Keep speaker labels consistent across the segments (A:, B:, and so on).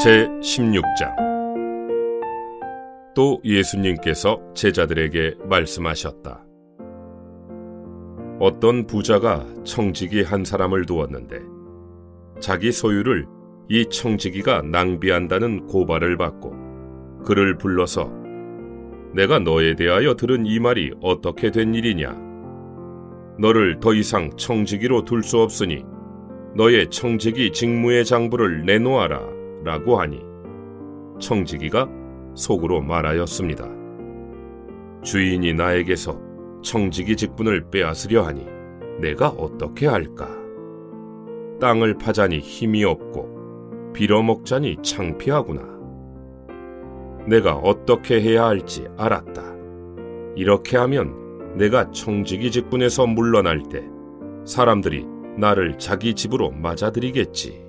A: 제16장. 또 예수님께서 제자들에게 말씀하셨다. 어떤 부자가 청지기 한 사람을 두었는데 자기 소유를 이 청지기가 낭비한다는 고발을 받고 그를 불러서 내가 너에 대하여 들은 이 말이 어떻게 된 일이냐? 너를 더 이상 청지기로 둘 수 없으니 너의 청지기 직무의 장부를 내놓아라 라고 하니 청지기가 속으로 말하였습니다. 주인이 나에게서 청지기 직분을 빼앗으려 하니 내가 어떻게 할까? 땅을 파자니 힘이 없고 빌어먹자니 창피하구나. 내가 어떻게 해야 할지 알았다. 이렇게 하면 내가 청지기 직분에서 물러날 때 사람들이 나를 자기 집으로 맞아들이겠지.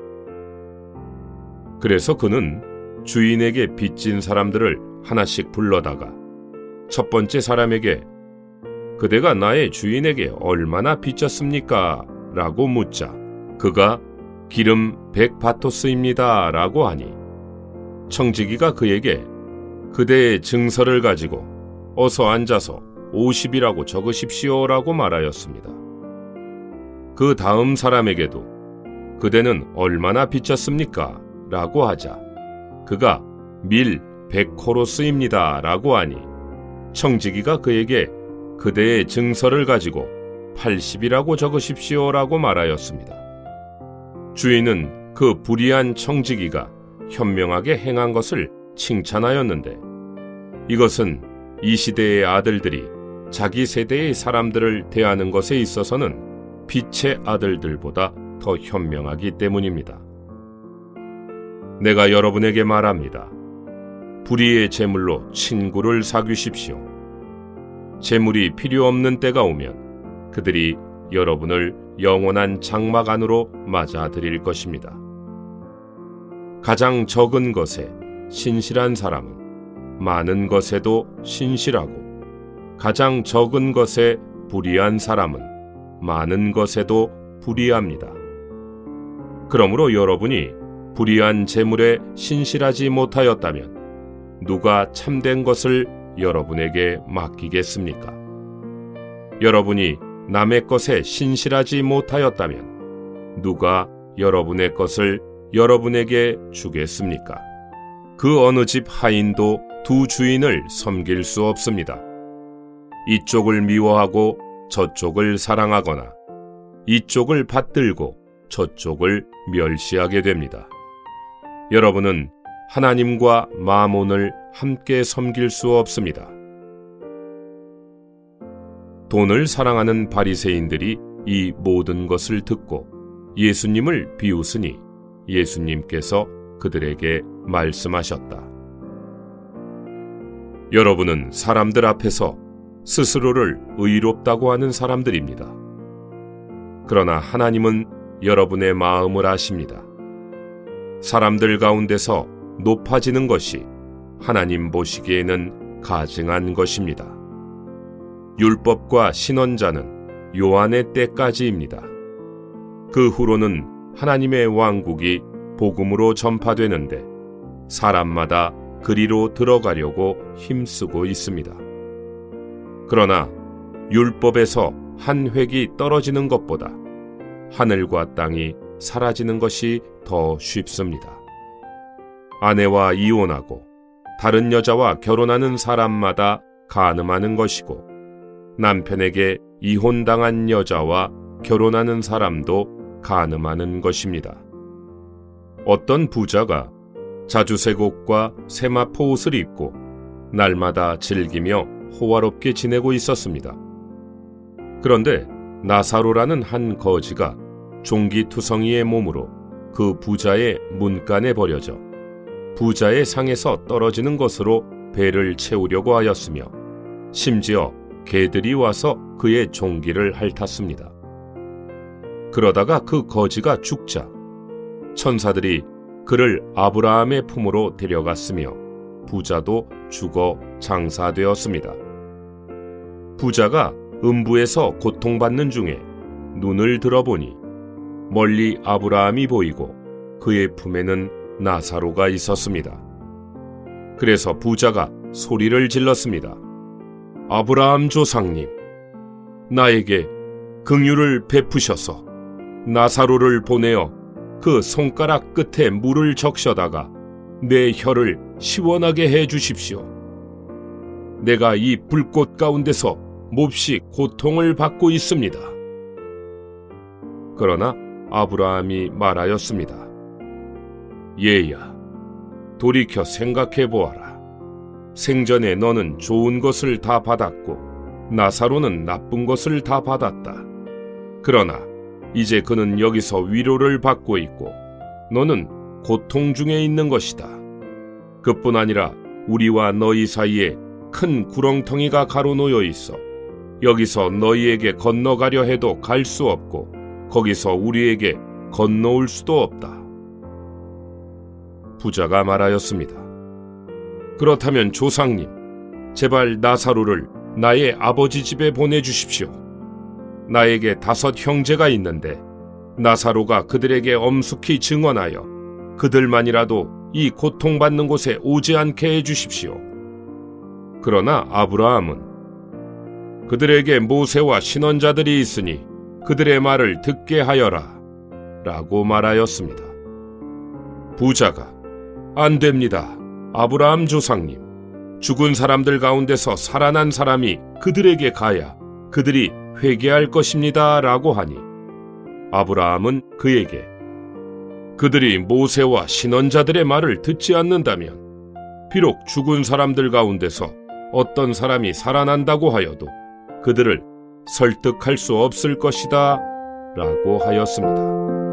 A: 그래서 그는 주인에게 빚진 사람들을 하나씩 불러다가 첫 번째 사람에게 그대가 나의 주인에게 얼마나 빚졌습니까? 라고 묻자 그가 기름 100바토스입니다 라고 하니 청지기가 그에게 그대의 증서를 가지고 어서 앉아서 50이라고 적으십시오 라고 말하였습니다. 그 다음 사람에게도 그대는 얼마나 빚졌습니까? 라고 하자 그가 밀 100코로스입니다 라고 하니 청지기가 그에게 그대의 증서를 가지고 80이라고 적으십시오 라고 말하였습니다. 주인은 그 불의한 청지기가 현명하게 행한 것을 칭찬하였는데 이것은 이 시대의 아들들이 자기 세대의 사람들을 대하는 것에 있어서는 빛의 아들들보다 더 현명하기 때문입니다. 내가 여러분에게 말합니다. 불의의 재물로 친구를 사귀십시오. 재물이 필요 없는 때가 오면 그들이 여러분을 영원한 장막 안으로 맞아들일 것입니다. 가장 적은 것에 신실한 사람은 많은 것에도 신실하고 가장 적은 것에 불의한 사람은 많은 것에도 불의합니다. 그러므로 여러분이 불의한 재물에 신실하지 못하였다면 누가 참된 것을 여러분에게 맡기겠습니까? 여러분이 남의 것에 신실하지 못하였다면 누가 여러분의 것을 여러분에게 주겠습니까? 그 어느 집 하인도 두 주인을 섬길 수 없습니다. 이쪽을 미워하고 저쪽을 사랑하거나 이쪽을 받들고 저쪽을 멸시하게 됩니다. 여러분은 하나님과 마몬을 함께 섬길 수 없습니다. 돈을 사랑하는 바리새인들이 이 모든 것을 듣고 예수님을 비웃으니 예수님께서 그들에게 말씀하셨다. 여러분은 사람들 앞에서 스스로를 의롭다고 하는 사람들입니다. 그러나 하나님은 여러분의 마음을 아십니다. 사람들 가운데서 높아지는 것이 하나님 보시기에는 가증한 것입니다. 율법과 신언자는 요한의 때까지입니다. 그 후로는 하나님의 왕국이 복음으로 전파되는데 사람마다 그리로 들어가려고 힘쓰고 있습니다. 그러나 율법에서 한 획이 떨어지는 것보다 하늘과 땅이 사라지는 것이 더 쉽습니다. 아내와 이혼하고 다른 여자와 결혼하는 사람마다 간음하는 것이고 남편에게 이혼당한 여자와 결혼하는 사람도 간음하는 것입니다. 어떤 부자가 자주색 옷과 세마포 옷을 입고 날마다 즐기며 호화롭게 지내고 있었습니다. 그런데 나사로라는 한 거지가 종기투성이의 몸으로 그 부자의 문간에 버려져 부자의 상에서 떨어지는 것으로 배를 채우려고 하였으며 심지어 개들이 와서 그의 종기를 핥았습니다. 그러다가 그 거지가 죽자 천사들이 그를 아브라함의 품으로 데려갔으며 부자도 죽어 장사되었습니다. 부자가 음부에서 고통받는 중에 눈을 들어보니 멀리 아브라함이 보이고 그의 품에는 나사로가 있었습니다. 그래서 부자가 소리를 질렀습니다. 아브라함 조상님, 나에게 긍휼을 베푸셔서 나사로를 보내어 그 손가락 끝에 물을 적셔다가 내 혀를 시원하게 해 주십시오. 내가 이 불꽃 가운데서 몹시 고통을 받고 있습니다. 그러나 아브라함이 말하였습니다. 얘야, 돌이켜 생각해 보아라. 생전에 너는 좋은 것을 다 받았고 나사로는 나쁜 것을 다 받았다. 그러나 이제 그는 여기서 위로를 받고 있고 너는 고통 중에 있는 것이다. 그뿐 아니라 우리와 너희 사이에 큰 구렁텅이가 가로놓여 있어 여기서 너희에게 건너가려 해도 갈 수 없고 거기서 우리에게 건너올 수도 없다. 부자가 말하였습니다. 그렇다면 조상님, 제발 나사로를 나의 아버지 집에 보내주십시오. 나에게 5 형제가 있는데 나사로가 그들에게 엄숙히 증언하여 그들만이라도 이 고통받는 곳에 오지 않게 해주십시오. 그러나 아브라함은 그들에게 모세와 신원자들이 있으니 그들의 말을 듣게 하여라 라고 말하였습니다. 부자가 안 됩니다. 아브라함 조상님, 죽은 사람들 가운데서 살아난 사람이 그들에게 가야 그들이 회개할 것입니다 라고 하니 아브라함은 그에게 그들이 모세와 신원자들의 말을 듣지 않는다면 비록 죽은 사람들 가운데서 어떤 사람이 살아난다고 하여도 그들을 설득할 수 없을 것이다 라고 하였습니다.